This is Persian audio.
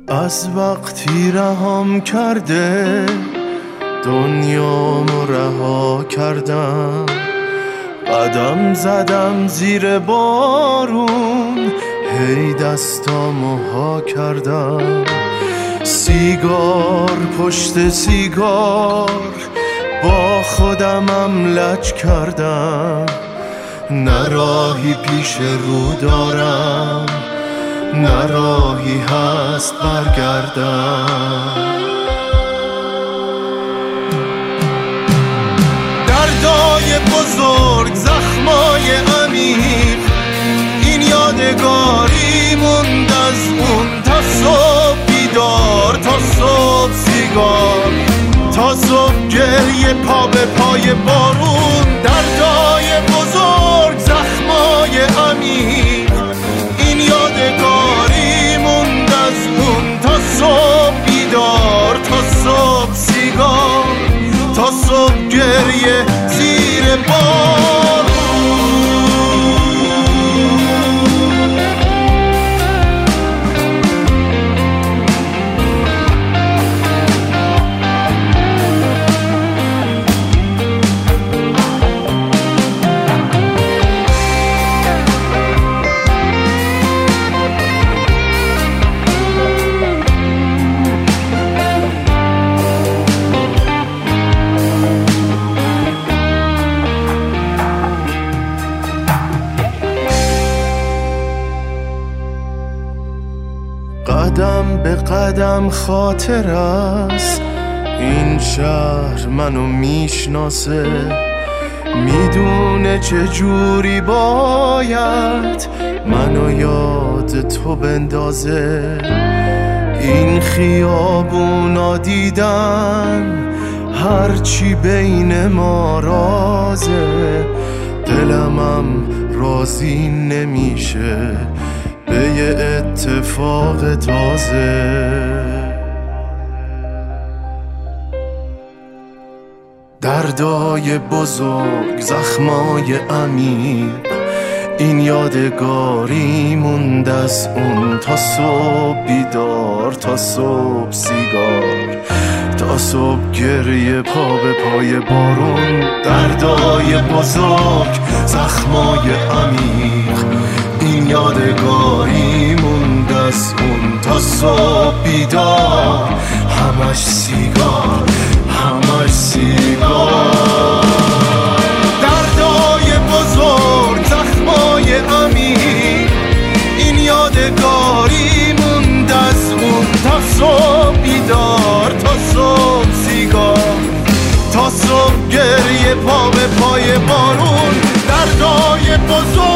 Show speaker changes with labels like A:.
A: از وقتی رهام کرده دنیامو رها کردم، قدم زدم زیر بارون، هی دستامو ها کردم. سیگار پشت سیگار با خودمم لج کردم، نه راهی پیش رو دارم نه راهی هست برگردم. دردای بزرگ، زخمای عمیق، این یادگاری موند از اون. تا صبح بیدار، تا صبح سیگار، تا صبح گریه پا به پای بارون. دردای بزرگ، زخمای عمیق، این یادگاری موند از اون. تا صبح بیدار، تا صبح سیگار، تا صبح گریه زیر بارون. قدم به قدم خاطر است، این شهر منو میشناسه، میدونه چجوری باید منو یاد تو بندازه. این خیابونا دیدن هرچی بین ما رازه، دلمم راضی نمیشه به یه اتفاق تازه. دردای بزرگ، زخمای عمیق، این یادگاری موند از اون. تا صبح بیدار، تا صبح سیگار، تا صبح گریه پا به پای بارون. دردای بزرگ، زخمای عمیق، این یادگاری موند از اون. تا صبح بیدار، همش سیگار، همش سیگار. دردای بزرگ، زخمای عمیق، این یادگاری موند از اون. تا صبح بیدار، تا صبح سیگار، تا صبح گریه پا به پای بارون. دردای بزرگ،